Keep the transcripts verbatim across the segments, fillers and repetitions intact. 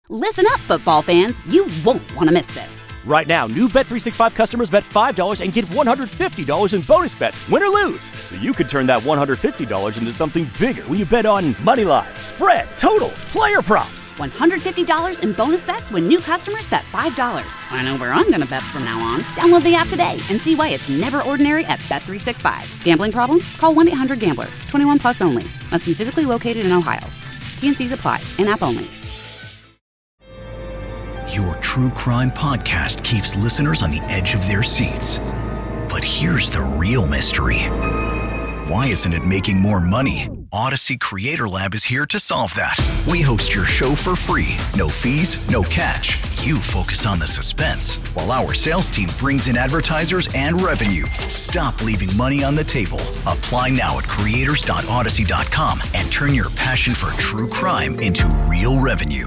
Listen up, football fans. You won't want to miss this. Right now, new Bet three sixty-five customers bet five dollars and get one hundred fifty dollars in bonus bets, win or lose. So you could turn that one hundred fifty dollars into something bigger when you bet on money line, spread, totals, player props. one hundred fifty dollars in bonus bets when new customers bet five dollars. I know where I'm going to bet from now on. Download the app today and see why it's never ordinary at Bet three sixty-five. Gambling problem? Call one eight hundred gambler. twenty-one plus only. Must be physically located in Ohio. T N Cs apply. In-app only. Your true crime podcast keeps listeners on the edge of their seats. But here's the real mystery. Why isn't it making more money? Odyssey Creator Lab is here to solve that. We host your show for free. No fees, no catch. You focus on the suspense, while our sales team brings in advertisers and revenue. Stop leaving money on the table. Apply now at creators dot odyssey dot com and turn your passion for true crime into real revenue.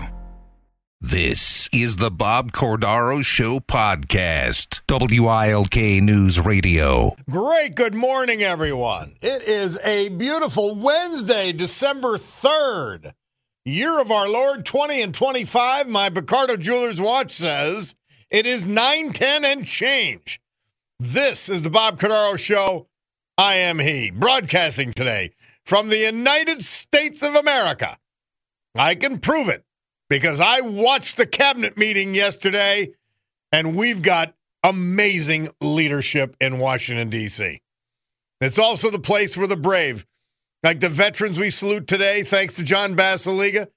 This is the Bob Cordaro Show podcast, W I L K News Radio. Great. Good morning, everyone. It is a beautiful Wednesday, December third, year of our Lord twenty and twenty-five. My Picardo Jewelers watch says it is nine ten and change. This is the Bob Cordaro Show. I am he, broadcasting today from the United States of America. I can prove it, because I watched the cabinet meeting yesterday, and we've got amazing leadership in Washington, D C It's also the place for the brave, like the veterans we salute today, thanks to John Basiliga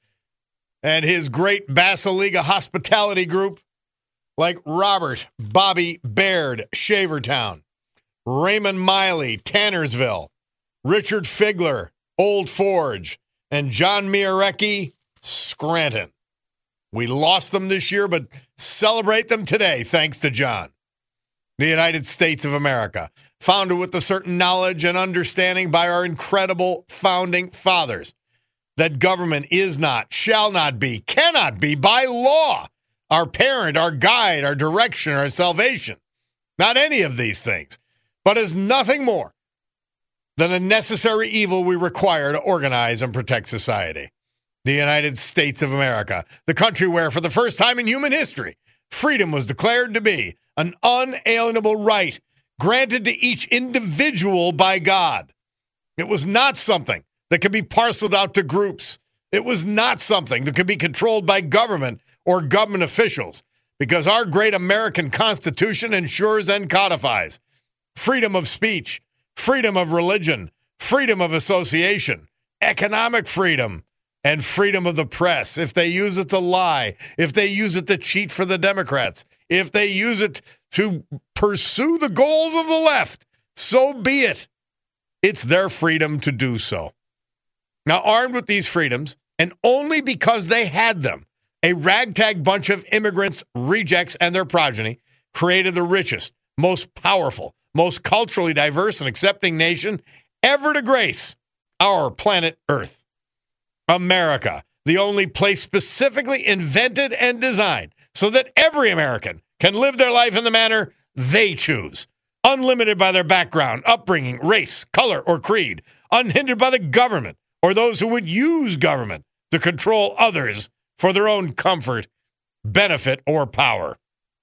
and his great Basiliga hospitality group, like Robert Bobby Baird, Shavertown, Raymond Miley, Tannersville, Richard Figler, Old Forge, and John Mierecki, Scranton. We lost them this year, but celebrate them today, thanks to John. The United States of America, founded with a certain knowledge and understanding by our incredible founding fathers that government is not, shall not be, cannot be, by law, our parent, our guide, our direction, our salvation. Not any of these things, but is nothing more than a necessary evil we require to organize and protect society. The United States of America, the country where, for the first time in human history, freedom was declared to be an unalienable right granted to each individual by God. It was not something that could be parceled out to groups. It was not something that could be controlled by government or government officials, because our great American Constitution ensures and codifies freedom of speech, freedom of religion, freedom of association, economic freedom, and freedom of the press. If they use it to lie, if they use it to cheat for the Democrats, if they use it to pursue the goals of the left, so be it. It's their freedom to do so. Now, armed with these freedoms, and only because they had them, a ragtag bunch of immigrants, rejects, and their progeny created the richest, most powerful, most culturally diverse and accepting nation ever to grace our planet Earth. America, the only place specifically invented and designed so that every American can live their life in the manner they choose, unlimited by their background, upbringing, race, color, or creed, unhindered by the government or those who would use government to control others for their own comfort, benefit, or power.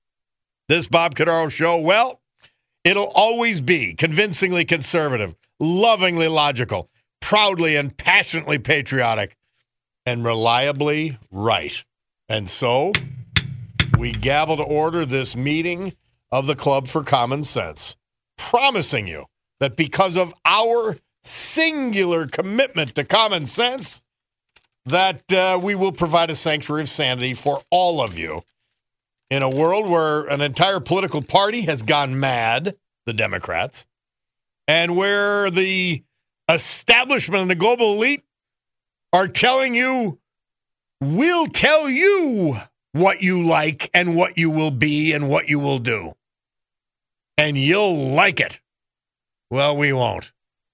This Bob Cordaro Show, well, it'll always be convincingly conservative, lovingly logical, proudly and passionately patriotic, and reliably right. And so, we gavel to order this meeting of the Club for Common Sense, promising you that because of our singular commitment to common sense, that uh, we will provide a sanctuary of sanity for all of you in a world where an entire political party has gone mad, the Democrats, and where the establishment and the global elite are telling you, we'll tell you what you like and what you will be and what you will do. And you'll like it. Well, we won't.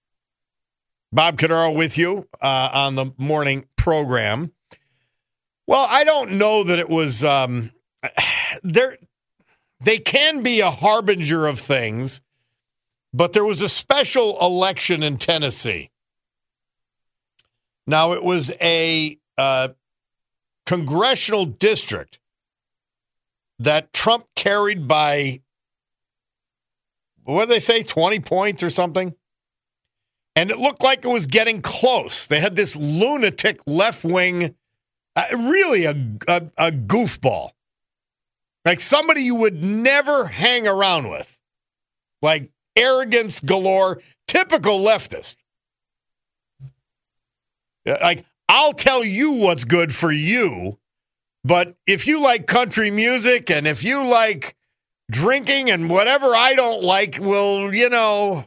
Bob Cordaro with you uh, on the morning program. Well, I don't know that it was, um, there. they can be a harbinger of things. But there was a special election in Tennessee. Now, it was a uh, congressional district that Trump carried by, what did they say, twenty points or something? And it looked like it was getting close. They had this lunatic left wing, uh, really a, a, a goofball. Like somebody you would never hang around with. Like arrogance galore, typical leftist. Like, I'll tell you what's good for you, but if you like country music and if you like drinking and whatever I don't like, well, you know...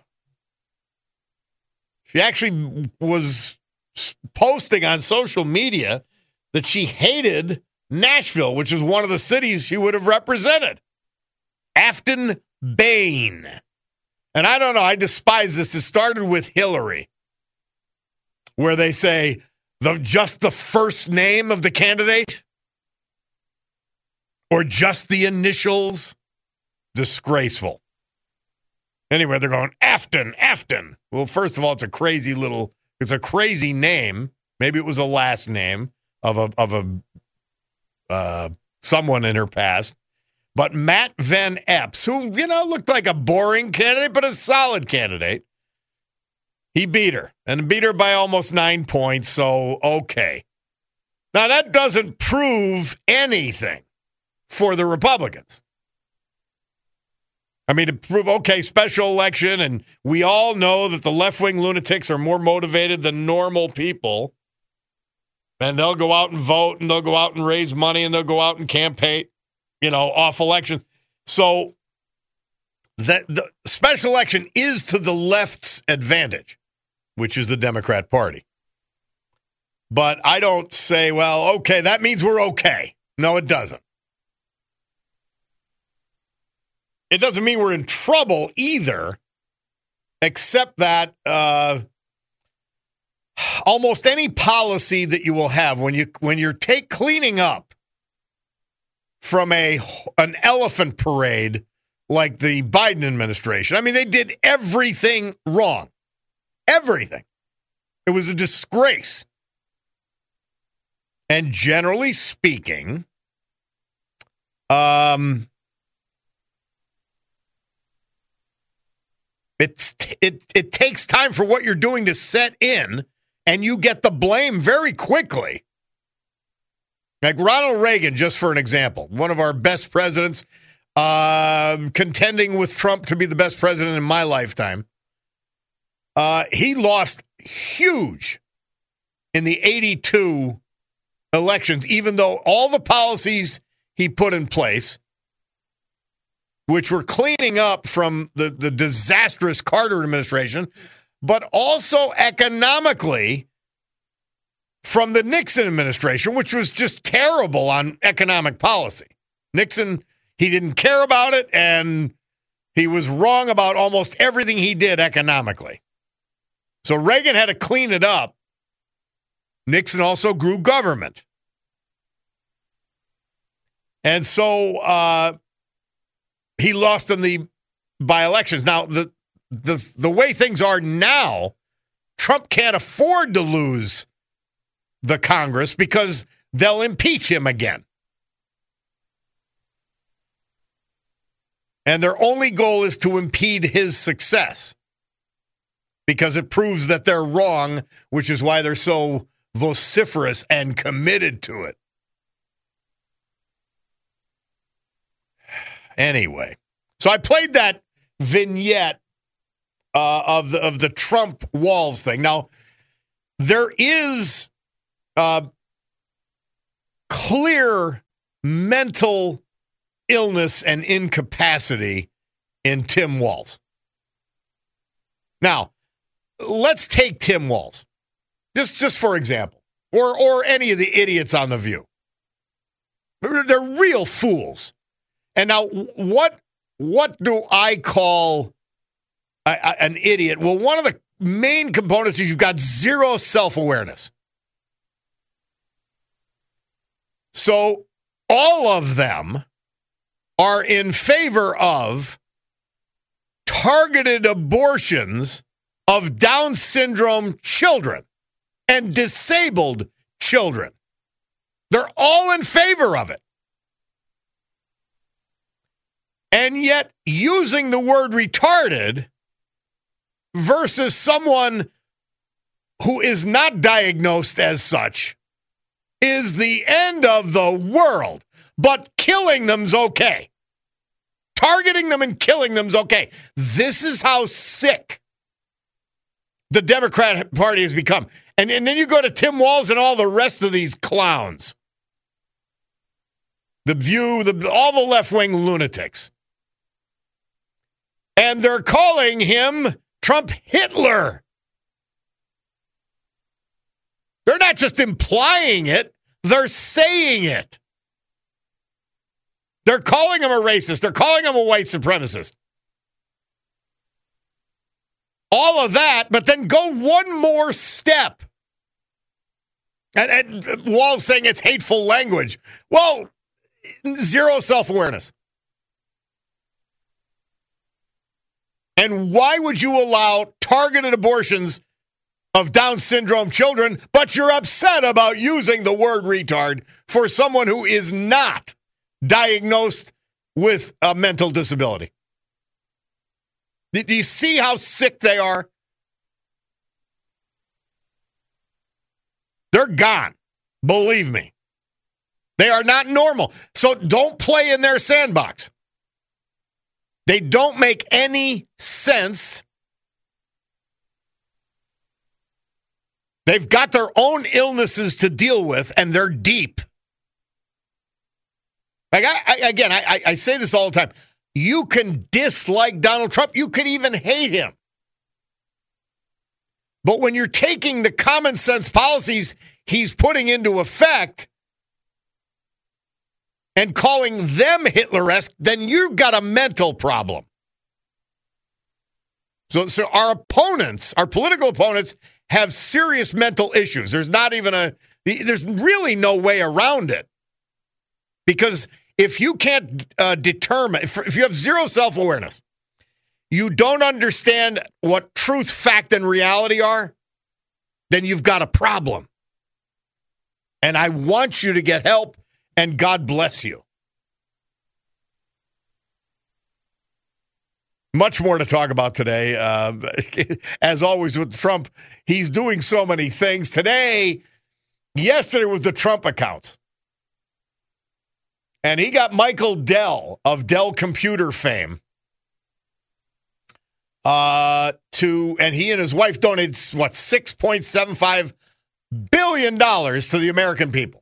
She actually was posting on social media that she hated Nashville, which is one of the cities she would have represented. Afton Bain. And I don't know, I despise this. It started with Hillary, where they say the just the first name of the candidate or just the initials. Disgraceful. Anyway, they're going, Afton, Afton. Well, first of all, it's a crazy little, it's a crazy name. Maybe it was a last name of a, of a, uh, someone in her past. But Matt Van Epps, who, you know, looked like a boring candidate, but a solid candidate. He beat her, and beat her by almost nine points, so okay. Now, that doesn't prove anything for the Republicans. I mean, to prove, okay, special election, and we all know that the left-wing lunatics are more motivated than normal people, and they'll go out and vote, and they'll go out and raise money, and they'll go out and campaign, you know, off election. So that the special election is to the left's advantage, which is the Democrat Party. But I don't say, well, okay, that means we're okay. No, it doesn't. It doesn't mean we're in trouble either, except that uh, almost any policy that you will have when you when you're take cleaning up from a an elephant parade like the Biden administration. I mean, they did everything wrong, everything. It was a disgrace. And generally speaking, um. It's it it takes time for what you're doing to set in, and you get the blame very quickly. Like Ronald Reagan, just for an example, one of our best presidents, uh, contending with Trump to be the best president in my lifetime. Uh, he lost huge in the eighty-two elections, even though all the policies he put in place, which were cleaning up from the, the disastrous Carter administration, but also economically from the Nixon administration, which was just terrible on economic policy. Nixon, he didn't care about it, and he was wrong about almost everything he did economically. So Reagan had to clean it up. Nixon also grew government. And so, uh, he lost in the by-elections. Now, the, the the way things are now, Trump can't afford to lose the Congress because they'll impeach him again. And their only goal is to impede his success because it proves that they're wrong, which is why they're so vociferous and committed to it. Anyway, so I played that vignette uh, of the of the Trump walls thing. Now, there is uh, clear mental illness and incapacity in Tim Walz. Now, let's take Tim Walz, just just for example, or or any of the idiots on The View. They're, they're real fools. And now, what what do I call a, a, an idiot? Well, one of the main components is you've got zero self-awareness. So all of them are in favor of targeted abortions of Down syndrome children and disabled children. They're all in favor of it. And yet, using the word retarded versus someone who is not diagnosed as such is the end of the world. But killing them's okay. Targeting them and killing them's okay. This is how sick the Democrat Party has become. And, and then you go to Tim Walz and all the rest of these clowns. The View, the, all the left-wing lunatics. And they're calling him Trump Hitler. They're not just implying it, they're saying it. They're calling him a racist. They're calling him a white supremacist. All of that, but then go one more step. And, and Walz saying it's hateful language. Well, zero self-awareness. And why would you allow targeted abortions of Down syndrome children, but you're upset about using the word retard for someone who is not diagnosed with a mental disability? Do you see how sick they are? They're gone. Believe me. They are not normal. So don't play in their sandbox. They don't make any sense. They've got their own illnesses to deal with, and they're deep. Like I, I, again, I, I say this all the time. You can dislike Donald Trump. You can even hate him. But when you're taking the common sense policies he's putting into effect and calling them Hitler-esque, then you've got a mental problem. So, so our opponents, our political opponents, have serious mental issues. There's not even a, there's really no way around it. Because if you can't uh, determine, if, if you have zero self-awareness, you don't understand what truth, fact, and reality are, then you've got a problem. And I want you to get help, and God bless you. Much more to talk about today. Uh, as always with Trump, he's doing so many things. Today, yesterday was the Trump accounts. And he got Michael Dell of Dell Computer fame uh, to, and he and his wife donated, what, six point seven five billion dollars to the American people.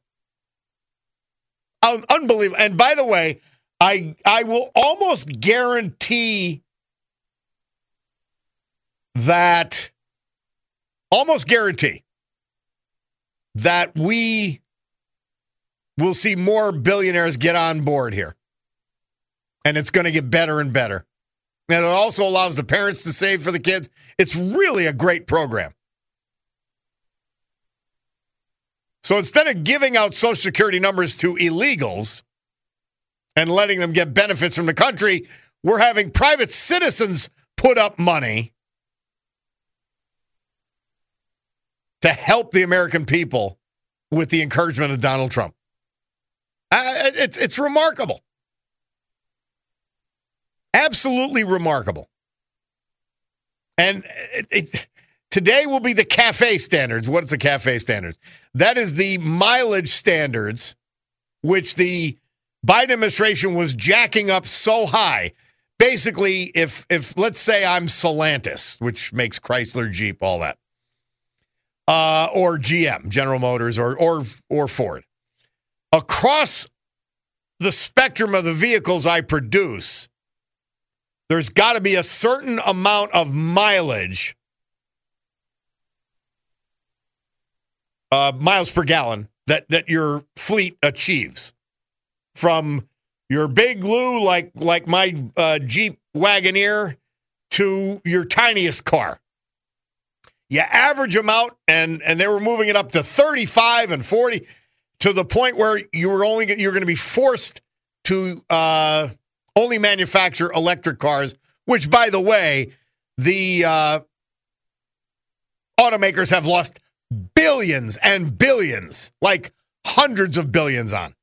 Un- unbelievable. And by the way, I I will almost guarantee that, almost guarantee that we will see more billionaires get on board here. And it's going to get better and better. And it also allows the parents to save for the kids. It's really a great program. So instead of giving out Social Security numbers to illegals and letting them get benefits from the country, we're having private citizens put up money to help the American people with the encouragement of Donald Trump. Uh, it's it's remarkable. Absolutely remarkable. And it, it, today will be the CAFE standards. What is the CAFE standards? That is the mileage standards, which the Biden administration was jacking up so high. Basically, if if let's say I'm Stellantis, which makes Chrysler, Jeep, all that, uh, or G M, General Motors, or or or Ford, across the spectrum of the vehicles I produce, there's got to be a certain amount of mileage, uh, miles per gallon, that, that your fleet achieves. From your big Lou, like, like my uh, Jeep Wagoneer, to your tiniest car. You average them out, and, and they were moving it up to thirty-five and forty, to the point where you were only you're going to be forced to uh, only manufacture electric cars, which, by the way, the uh, automakers have lost billions and billions, like hundreds of billions on.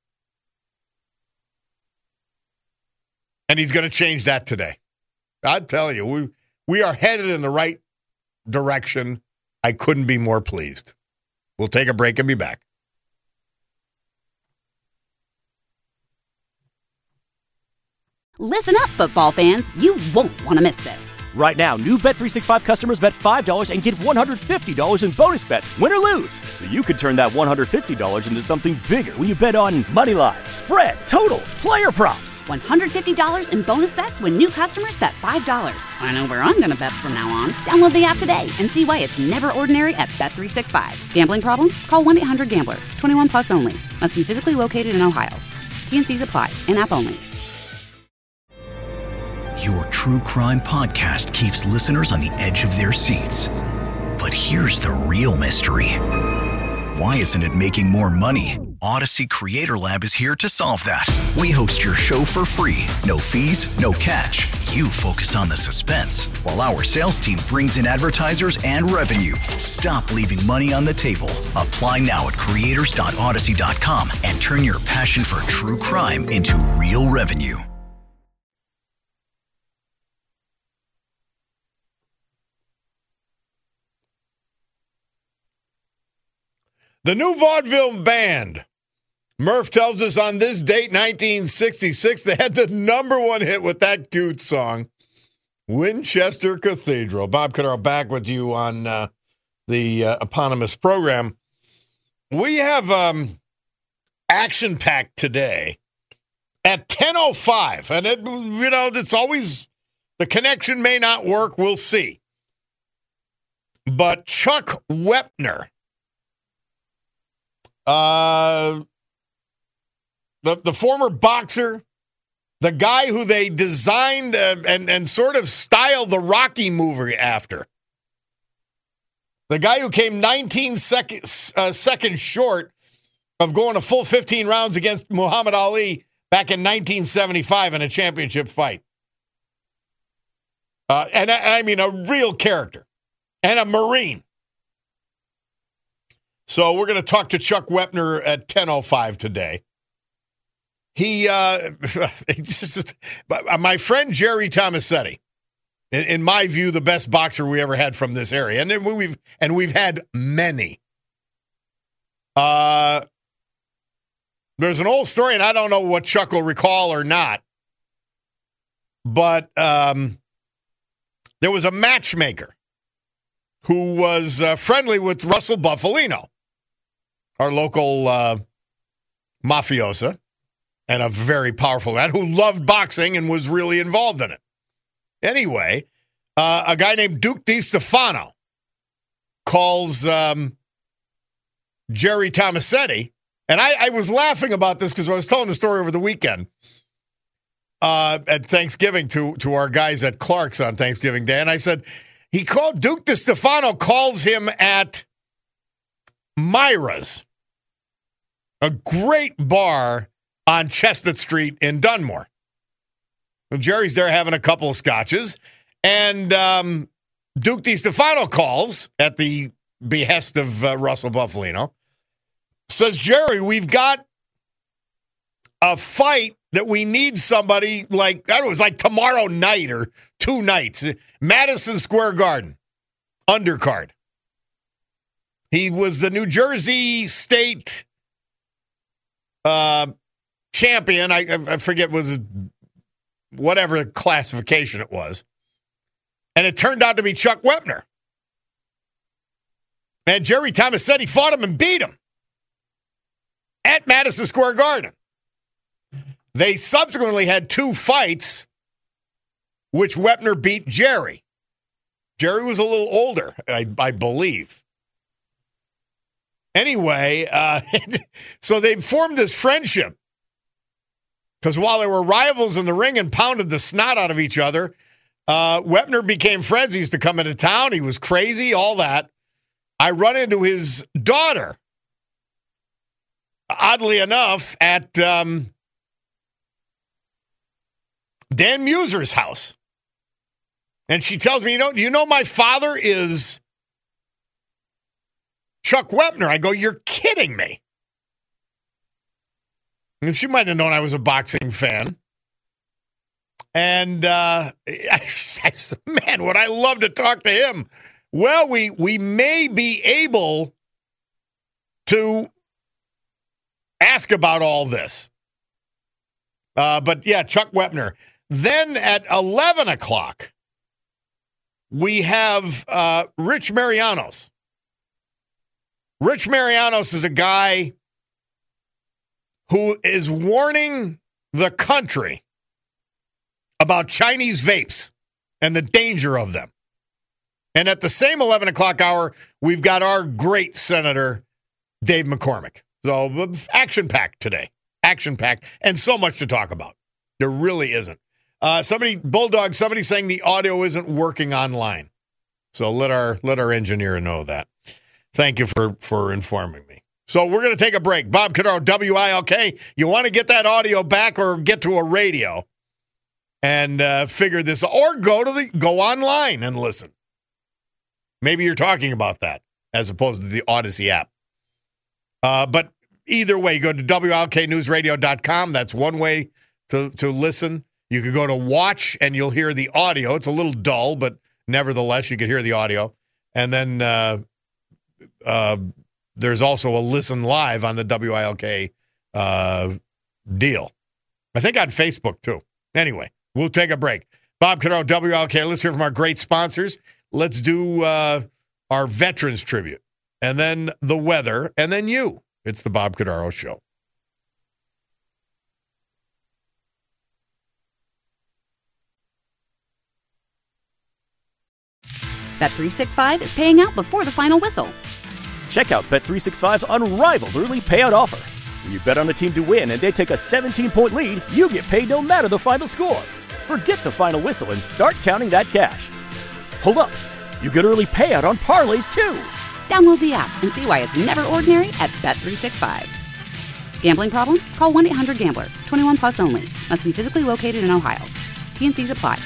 And he's going to change that today. I tell you, we we are headed in the right direction. I couldn't be more pleased. We'll take a break and be back. Listen up, football fans. You won't want to miss this. Right now, new Bet three sixty-five customers bet five dollars and get one hundred fifty dollars in bonus bets, win or lose. So you could turn that one hundred fifty dollars into something bigger when you bet on money line, spread, totals, player props. one hundred fifty dollars in bonus bets when new customers bet five dollars. I know where I'm going to bet from now on. Download the app today and see why it's never ordinary at Bet three sixty-five. Gambling problem? Call one eight hundred gambler. twenty-one plus only. Must be physically located in Ohio. T and C's apply. In-app only. Your true crime podcast keeps listeners on the edge of their seats. But here's the real mystery. Why isn't it making more money? Odyssey Creator Lab is here to solve that. We host your show for free. No fees, no catch. You focus on the suspense, while our sales team brings in advertisers and revenue. Stop leaving money on the table. Apply now at creators dot odyssey dot com and turn your passion for true crime into real revenue. The new vaudeville band, Murph tells us on this date, nineteen sixty-six, they had the number one hit with that cute song, Winchester Cathedral. Bob Cordaro back with you on uh, the uh, eponymous program. We have um, action-packed today at ten oh five. And, it, you know, it's always, the connection may not work. We'll see. But Chuck Wepner, Uh, the the former boxer, the guy who they designed uh, and, and sort of styled the Rocky movie after, the guy who came nineteen seconds, uh, seconds short of going a full fifteen rounds against Muhammad Ali back in nineteen seventy-five in a championship fight. Uh, and, and I mean a real character and a Marine. So we're going to talk to Chuck Wepner at ten oh five today. He, uh, he just, my friend Jerry Tomasetti, in, in my view, the best boxer we ever had from this area, and we've and we've had many. Uh, there's an old story, and I don't know what Chuck will recall or not, but um, there was a matchmaker who was uh, friendly with Russell Buffalino, our local uh, mafiosa, and a very powerful man who loved boxing and was really involved in it. Anyway, uh, a guy named Duke DiStefano calls um, Jerry Tomasetti, and I, I was laughing about this because I was telling the story over the weekend uh, at Thanksgiving to, to our guys at Clark's on Thanksgiving Day, and I said, he called, Duke DiStefano calls him at Myra's, a great bar on Chestnut Street in Dunmore. Well, Jerry's there having a couple of scotches, and um, Duke DiStefano calls at the behest of uh, Russell Buffalino, says, Jerry, we've got a fight that we need somebody like, I don't know, it was like tomorrow night or two nights. Madison Square Garden, undercard. He was the New Jersey State uh, champion. I, I forget was whatever classification it was. And it turned out to be Chuck Wepner. And Jerry Tomasetti fought him and beat him at Madison Square Garden. They subsequently had two fights, which Wepner beat Jerry. Jerry was a little older, I, I believe. Anyway, uh, so they formed this friendship. Because while they were rivals in the ring and pounded the snot out of each other, uh, Wepner became friends. He used to come into town. He was crazy, all that. I run into his daughter, oddly enough, at um, Dan Muser's house. And she tells me, you know, you know my father is Chuck Wepner. I go, you're kidding me. And she might have known I was a boxing fan. And, uh, I, I, man, would I love to talk to him. Well, we we may be able to ask about all this. Uh, but, yeah, Chuck Wepner. Then at eleven o'clock, we have uh, Rich Marianos. Rich Marianos is a guy who is warning the country about Chinese vapes and the danger of them. And at the same eleven o'clock hour, we've got our great Senator Dave McCormick. So action-packed today. Action-packed. And so much to talk about. There really isn't. Uh, somebody, Bulldog, somebody saying the audio isn't working online. So let our let our engineer know that. Thank you for, for informing me. So we're going to take a break. Bob Cordaro, W I L K. You want to get that audio back or get to a radio and uh, figure this, or go to the go online and listen. Maybe you're talking about that as opposed to the Odyssey app. Uh, but either way, go to W I L K news radio dot com. That's one way to, to listen. You could go to watch and you'll hear the audio. It's a little dull, but nevertheless, you could hear the audio. And then uh, uh, there's also a listen live on the W I L K uh, deal. I think on Facebook, too. Anyway, we'll take a break. Bob Cordaro, W I L K. Let's hear from our great sponsors. Let's do uh, our Veterans Tribute. And then the weather. And then you. It's the Bob Cordaro Show. Bet three sixty-five is paying out before the final whistle. Check out Bet three sixty-five's unrivaled early payout offer. When you bet on a team to win and they take a seventeen-point lead, you get paid no matter the final score. Forget the final whistle and start counting that cash. Hold up. You get early payout on parlays, too. Download the app and see why it's never ordinary at Bet three sixty-five. Gambling problem? Call one eight hundred gambler. twenty-one plus only. Must be physically located in Ohio. T N Cs apply.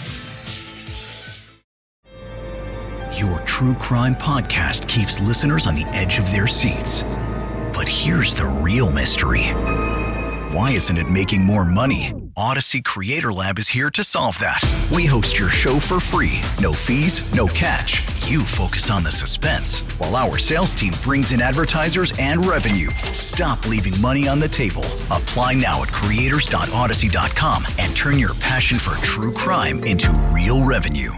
Your true crime podcast keeps listeners on the edge of their seats. But here's the real mystery. Why isn't it making more money? Odyssey Creator Lab is here to solve that. We host your show for free. No fees, no catch. You focus on the suspense, while our sales team brings in advertisers and revenue. Stop leaving money on the table. Apply now at creators dot odyssey dot com and turn your passion for true crime into real revenue.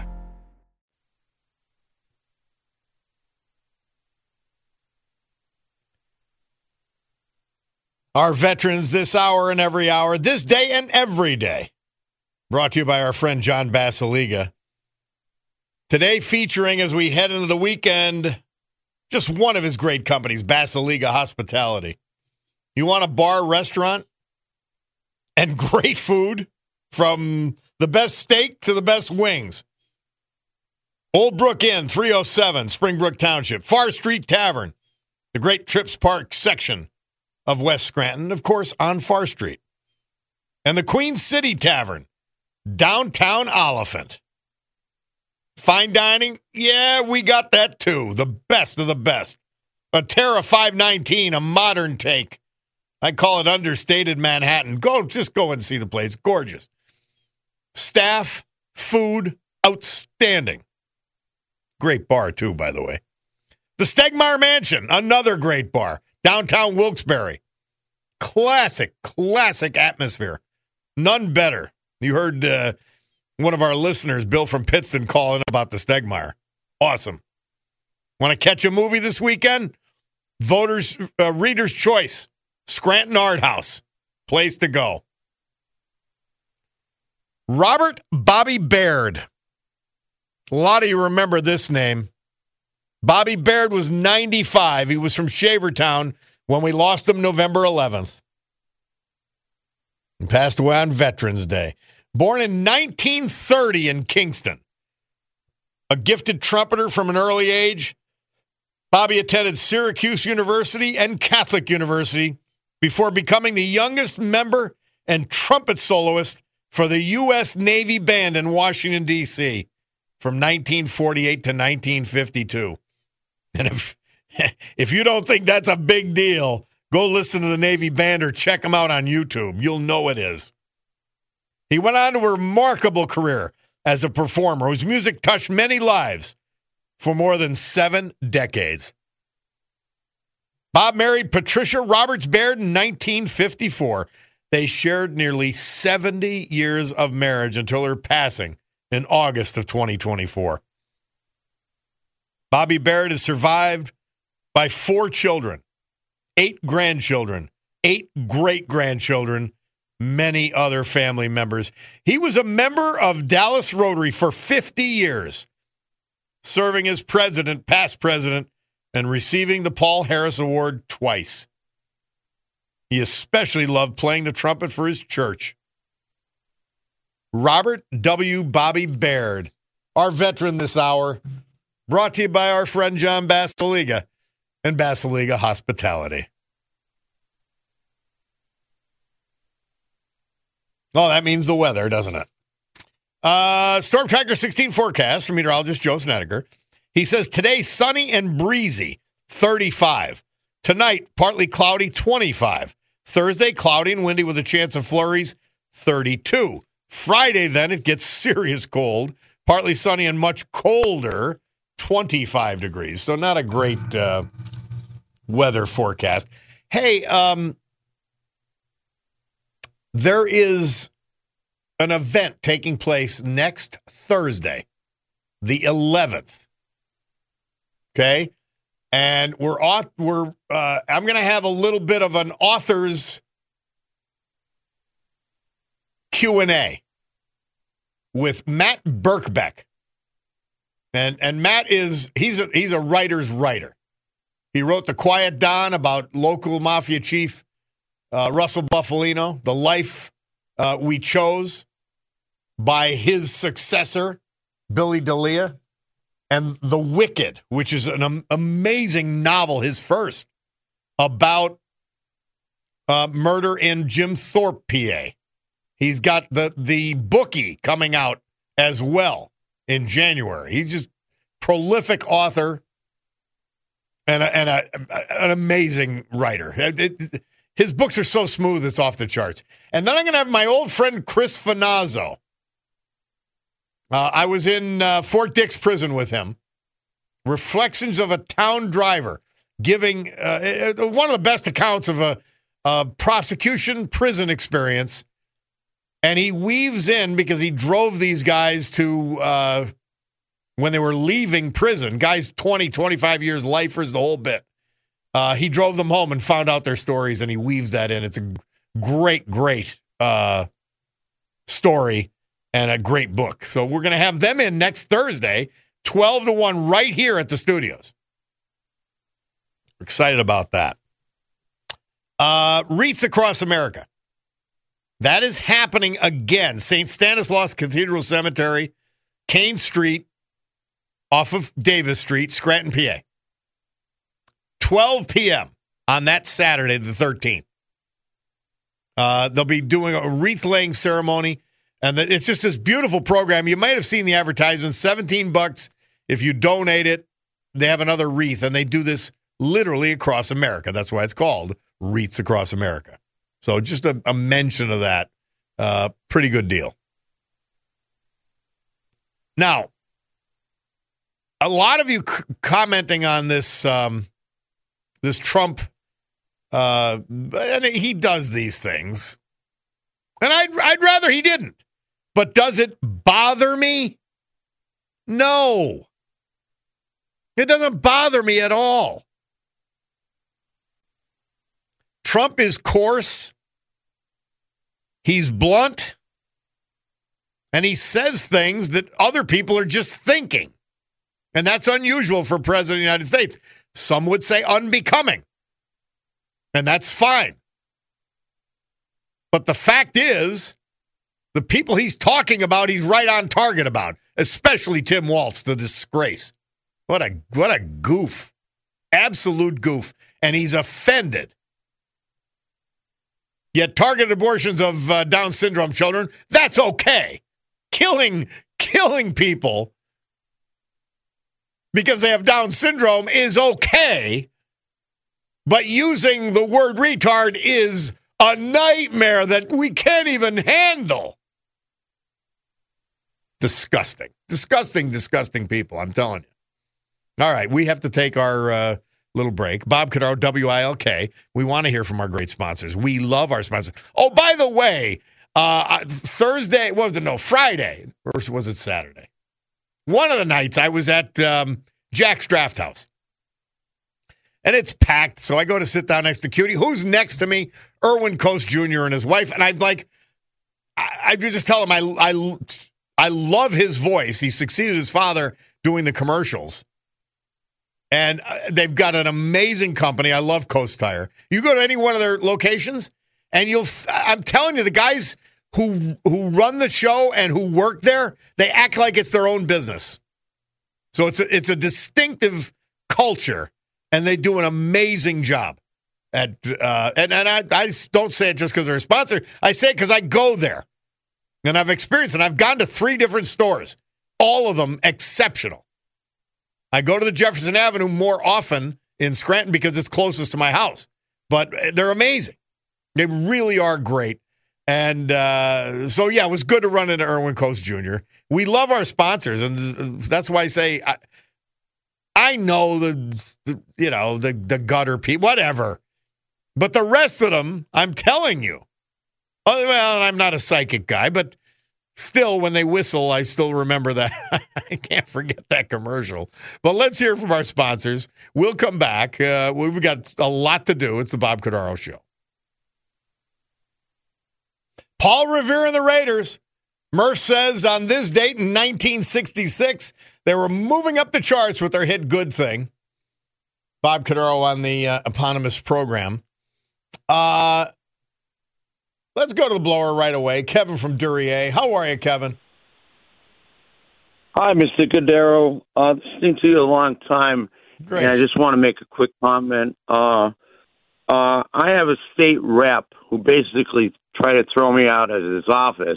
Our veterans this hour and every hour, this day and every day. Brought to you by our friend John Basiliga. Today featuring, as we head into the weekend, just one of his great companies, Basiliga Hospitality. You want a bar, restaurant, and great food, from the best steak to the best wings. Old Brook Inn, three oh seven, Springbrook Township. Far Street Tavern, the great Trips Park section of West Scranton, of course, on Far Street. And the Queen City Tavern, downtown Oliphant. Fine dining? Yeah, we got that too. The best of the best. A Terra five nineteen, a modern take. I call it understated Manhattan. Go, just go and see the place. Gorgeous. Staff, food, outstanding. Great bar, too, by the way. The Stegmaier Mansion, another great bar. Downtown Wilkes-Barre. Classic, classic atmosphere. None better. You heard uh, one of our listeners, Bill from Pittston, calling about the Stegmaier. Awesome. Want to catch a movie this weekend? Voters, uh, Reader's Choice. Scranton Art House. Place to go. Robert Bobby Baird. A lot of you remember this name. Bobby Baird was ninety-five. He was from Shavertown when we lost him November eleventh. He passed away on Veterans Day. Born in nineteen thirty in Kingston. A gifted trumpeter from an early age, Bobby attended Syracuse University and Catholic University before becoming the youngest member and trumpet soloist for the U S Navy Band in Washington, D C from nineteen forty-eight to nineteen fifty-two. And if if you don't think that's a big deal, Go listen to the Navy Band or check him out on YouTube. You'll know it is. He went on to a remarkable career as a performer whose music touched many lives for more than seven decades. Bob married Patricia Roberts Baird in nineteen fifty-four. They shared nearly seventy years of marriage until her passing in August of twenty twenty-four. Bobby Baird is survived by four children, eight grandchildren, eight great-grandchildren, many other family members. He was a member of Dallas Rotary for fifty years, serving as president, past president, and receiving the Paul Harris Award twice. He especially loved playing the trumpet for his church. Robert W. Bobby Baird, our veteran this hour, brought to you by our friend John Basiliga and Basiliga Hospitality. Oh, that means the weather, doesn't it? Uh, Storm Tracker sixteen forecast from meteorologist Joe Snedeker. He says today sunny and breezy, thirty-five. Tonight, partly cloudy, twenty-five. Thursday, cloudy and windy with a chance of flurries, thirty-two. Friday, then, it gets serious cold, partly sunny and much colder, twenty-five degrees. So not a great uh, weather forecast. Hey, um, there is an event taking place next Thursday, the eleventh. Okay? And we're off, we're uh, I'm going to have a little bit of an author's Q and A with Matt Birkbeck. And and Matt is he's a he's a writer's writer. He wrote The Quiet Don about local mafia chief uh, Russell Buffalino, the life uh, we chose by his successor, Billy D'Elia. And The Wicked, which is an um, amazing novel, his first, about uh, murder in Jim Thorpe, P A. He's got the the Bookie coming out as well in January. He's just prolific author and a, and a, an amazing writer. It, it, his books are so smooth, it's off the charts. And then I'm going to have my old friend Chris Finazzo. Uh, I was in uh, Fort Dix prison with him. Reflections of a Town Driver, giving uh, one of the best accounts of a, a prosecution prison experience. And he weaves in, because he drove these guys to, uh, when they were leaving prison, guys twenty, twenty-five years, lifers, the whole bit. Uh, he drove them home and found out their stories, and he weaves that in. It's a great, great uh, story. And a great book. So we're going to have them in next Thursday, twelve to one, right here at the studios. We're excited about that. Uh, Wreaths Across America. That is happening again. Saint Stanislaus Cathedral Cemetery, Kane Street, off of Davis Street, Scranton, P A. twelve p.m. on that Saturday, the thirteenth. Uh, they'll be doing a wreath-laying ceremony. And it's just this beautiful program. You might have seen the advertisement, seventeen bucks if you donate it. They have another wreath, and they do this literally across America. That's why it's called Wreaths Across America. So just a, a mention of that. Uh, pretty good deal. Now, a lot of you c- commenting on this um, this Trump, uh, and he does these things. And I'd, I'd rather he didn't. But does it bother me? No. It doesn't bother me at all. Trump is coarse. He's blunt. And he says things that other people are just thinking. And that's unusual for President of the United States. Some would say unbecoming. And that's fine. But the fact is, the people he's talking about, he's right on target about, especially Tim Walz, the disgrace. What a what a goof. Absolute goof. And he's offended. Yet targeted abortions of uh, Down syndrome children, that's okay. Killing, killing people because they have Down syndrome is okay. But using the word retard is a nightmare that we can't even handle. Disgusting. Disgusting, disgusting people, I'm telling you. All right, we have to take our uh, little break. Bob Cordaro, W I L K. We want to hear from our great sponsors. We love our sponsors. Oh, by the way, uh, Thursday, what was it? No, Friday. Or was it Saturday? One of the nights I was at um, Jack's Draft House. And it's packed, so I go to sit down next to Cutie. Who's next to me? Erwin Coast Junior and his wife. And I'm like, I, I just tell him I, I, I love his voice. He succeeded his father doing the commercials. And uh, they've got an amazing company. I love Coast Tire. You go to any one of their locations, and you'll, I'm telling you, the guys who who run the show and who work there, they act like it's their own business. So it's a, it's a distinctive culture. And they do an amazing job. At uh, and and I, I don't say it just because they're a sponsor. I say it because I go there. And I've experienced it. I've gone to three different stores. All of them exceptional. I go to the Jefferson Avenue more often in Scranton because it's closest to my house. But they're amazing. They really are great. And uh, so, yeah, it was good to run into Erwin Coast Junior We love our sponsors. And that's why I say... I, I know the, the, you know, the, the gutter people, whatever. But the rest of them, I'm telling you. Well, I'm not a psychic guy, but still, when they whistle, I still remember that. I can't forget that commercial. But let's hear from our sponsors. We'll come back. Uh, we've got a lot to do. It's the Bob Cordaro Show. Paul Revere and the Raiders. Murph says on this date in nineteen sixty-six, they were moving up the charts with their hit Good Thing. Bob Cordaro on the uh, eponymous program. Uh, let's go to the blower right away. Kevin from Duryea. How are you, Kevin? Hi, Mister Cordaro. Uh, listening to you a long time. Great. And I just want to make a quick comment. Uh, uh, I have a state rep who basically tried to throw me out of his office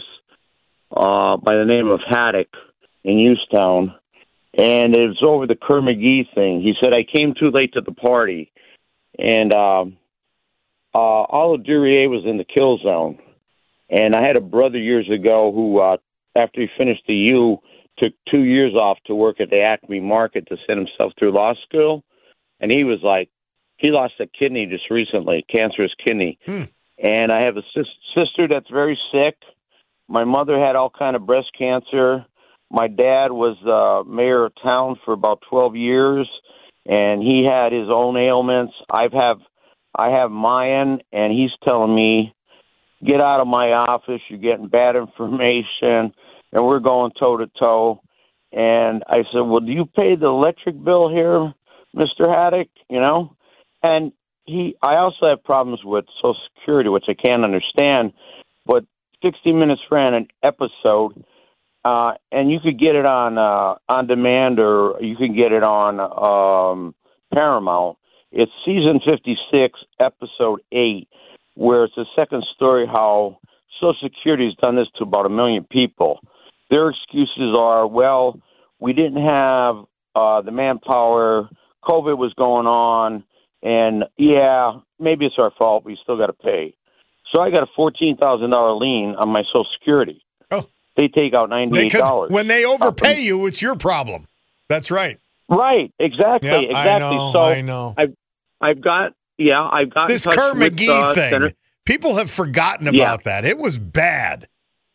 uh, by the name of Haddock in Houston. And it was over the Kerr McGee thing. He said, I came too late to the party. And uh, uh, all of Duryea was in the kill zone. And I had a brother years ago who, uh, after he finished the U, took two years off to work at the Acme Market to send himself through law school. And he was like, he lost a kidney just recently, cancerous kidney. Hmm. And I have a sis- sister that's very sick. My mother had all kind of breast cancer. My dad was uh, mayor of town for about twelve years, and he had his own ailments. I've have, I have mine, and he's telling me, get out of my office. You're getting bad information, and we're going toe-to-toe. And I said, well, do you pay the electric bill here, Mister Haddock? You know? And he, I also have problems with Social Security, which I can't understand, but sixty minutes ran an episode, uh, and you could get it on uh, on demand, or you can get it on um, Paramount. It's season fifty-six, episode eight, where it's the second story how Social Security has done this to about a million people. Their excuses are, well, we didn't have uh, the manpower, COVID was going on, and, yeah, maybe it's our fault. We still got to pay. So I got a fourteen thousand dollars lien on my Social Security. Oh. They take out ninety-eight dollars. Because when they overpay you, it's your problem. That's right. Right, exactly, yep, exactly. I know, so I know. I've, I've got, yeah, I've got this Kerr McGee uh, thing. Senator. People have forgotten about yeah. that. It was bad.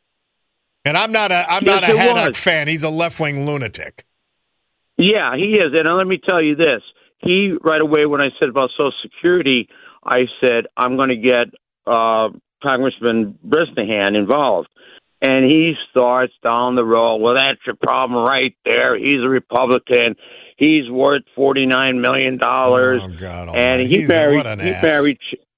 And I'm not a I'm yes, not a Haddock was. fan. He's a left-wing lunatic. Yeah, he is. And let me tell you this. He, right away, when I said about Social Security, I said, I'm going to get uh, Congressman Bresnahan involved. And he starts down the road, well, that's your problem right there. He's a Republican. He's worth forty-nine million dollars. Oh, God. And he He's married, what an he ass. married,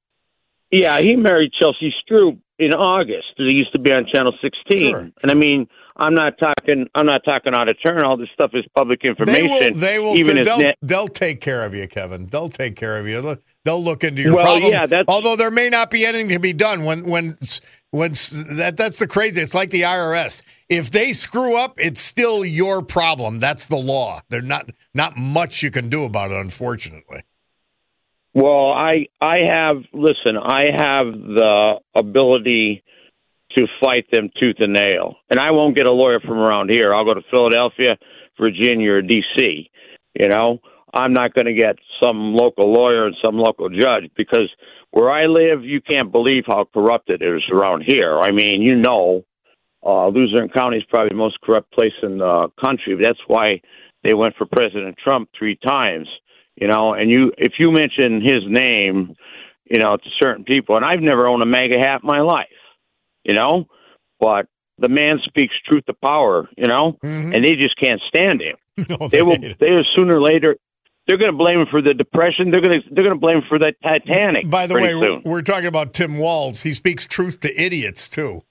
yeah, he married Chelsea Stroop in August. He used to be on Channel sixteen. Sure. And I mean, I'm not talking. I'm not talking out of turn. All this stuff is public information. They will. They will. Even they'll, net- they'll take care of you, Kevin. They'll take care of you. They'll look into your well, problem. Yeah, that's, although there may not be anything to be done when when when that that's the crazy. It's like the I R S. If they screw up, it's still your problem. That's the law. There's not not much you can do about it, unfortunately. Well, I I have listen. I have the ability to fight them tooth and nail, and I won't get a lawyer from around here. I'll go to Philadelphia, Virginia, or D C. You know, I'm not going to get some local lawyer and some local judge, because where I live, you can't believe how corrupt it is around here. I mean, you know, uh, Luzerne County is probably the most corrupt place in the country. That's why they went for President Trump three times. You know, and you if you mention his name, you know, to certain people, and I've never owned a MAGA hat in my life, you know, but the man speaks truth to power, you know, mm-hmm. and they just can't stand him. No, they, they will. They will sooner or later. They're going to blame him for the Depression. They're going to. They're going to blame him for the Titanic. By the way, soon. we're talking about Tim Walz. He speaks truth to idiots too.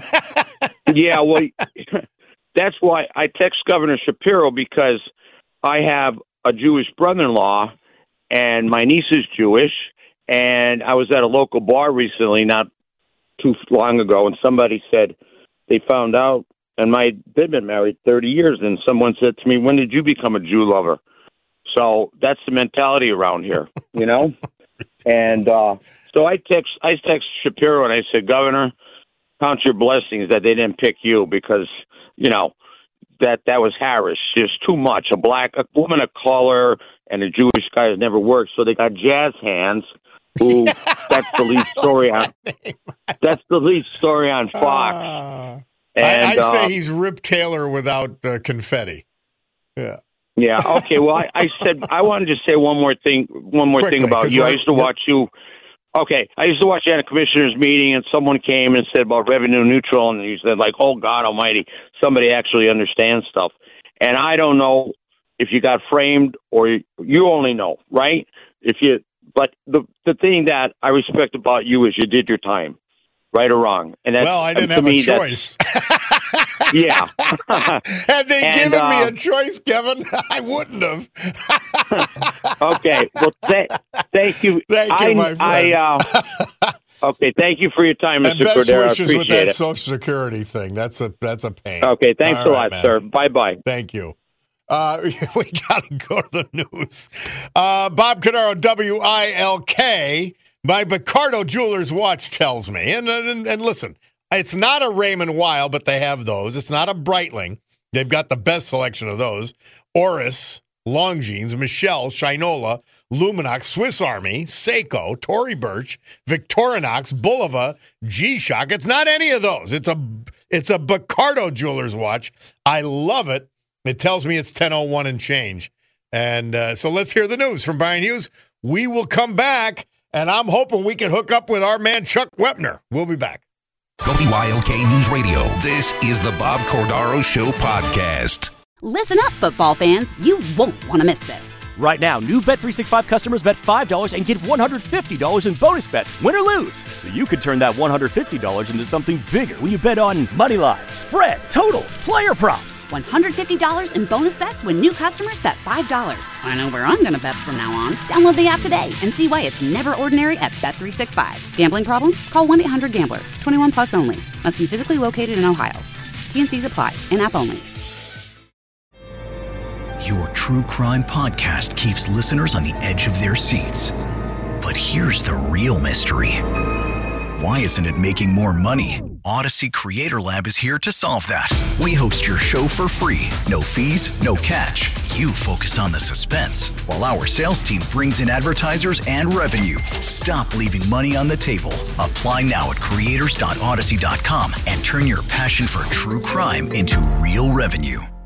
Yeah, well, that's why I text Governor Shapiro, because I have a Jewish brother-in-law, and my niece is Jewish, and I was at a local bar recently, not too long ago, and somebody said they found out, and my they've been married thirty years, and someone said to me, "When did you become a Jew lover?" So that's the mentality around here, you know? And uh, so I text I text Shapiro, and I said, "Governor, count your blessings that they didn't pick you, because, you know, that that was Harris. There's too much. A black a woman of color and a Jewish guy has never worked. So they got Jazz Hands, who that's the lead story on. That's the lead story on Fox. Uh, and, I, I say uh, he's Rip Taylor without uh, confetti. Yeah. Yeah. Okay. Well, I, I said I wanted to say one more thing. One more Quickly, thing about you. I used to watch you. Okay, I used to watch you at a commissioner's meeting, and someone came and said about revenue neutral, and you said, like, oh, God almighty, somebody actually understands stuff. And I don't know if you got framed, or you only know, right? If you, But the the thing that I respect about you is you did your time, right or wrong. And that's, well, I didn't have me, a choice. Yeah. Had they and, given uh, me a choice, Kevin, I wouldn't have. Okay. Well, th- thank you. Thank you, I, my friend. I, uh, okay. Thank you for your time, Mister Cordero. I appreciate with that it. Social Security thing. That's a that's a pain. Okay. Thanks All a right, lot, man. sir. Bye bye. Thank you. Uh, we got to go to the news. Uh, Bob Cordero, W I L K. My Picardo Jewelers watch tells me, and, and and listen, it's not a Raymond Weil, but they have those. It's not a Breitling. They've got the best selection of those. Oris, Longines, Michelle, Shinola, Luminox, Swiss Army, Seiko, Tory Burch, Victorinox, Bulova, G-Shock. It's not any of those. It's a it's a Picardo Jewelers watch. I love it. It tells me it's ten oh one and change. And uh, so let's hear the news from Brian Hughes. We will come back, and I'm hoping we can hook up with our man Chuck Wepner. We'll be back. W I L K News Radio. This is the Bob Cordaro Show podcast. Listen up, football fans. You won't want to miss this. Right now, new Bet three sixty-five customers bet five dollars and get one hundred fifty dollars in bonus bets, win or lose. So you could turn that one hundred fifty dollars into something bigger when you bet on money line, spread, totals, player props. one hundred fifty dollars in bonus bets when new customers bet five dollars. I know where I'm going to bet from now on. Download the app today and see why it's never ordinary at Bet three sixty-five. Gambling problem? Call one eight hundred gambler. twenty-one plus only. Must be physically located in Ohio. T and C's apply. In-app only. Your true crime podcast keeps listeners on the edge of their seats. But here's the real mystery. Why isn't it making more money? Odyssey Creator Lab is here to solve that. We host your show for free. No fees, no catch. You focus on the suspense, while our sales team brings in advertisers and revenue. Stop leaving money on the table. Apply now at creators dot odyssey dot com and turn your passion for true crime into real revenue.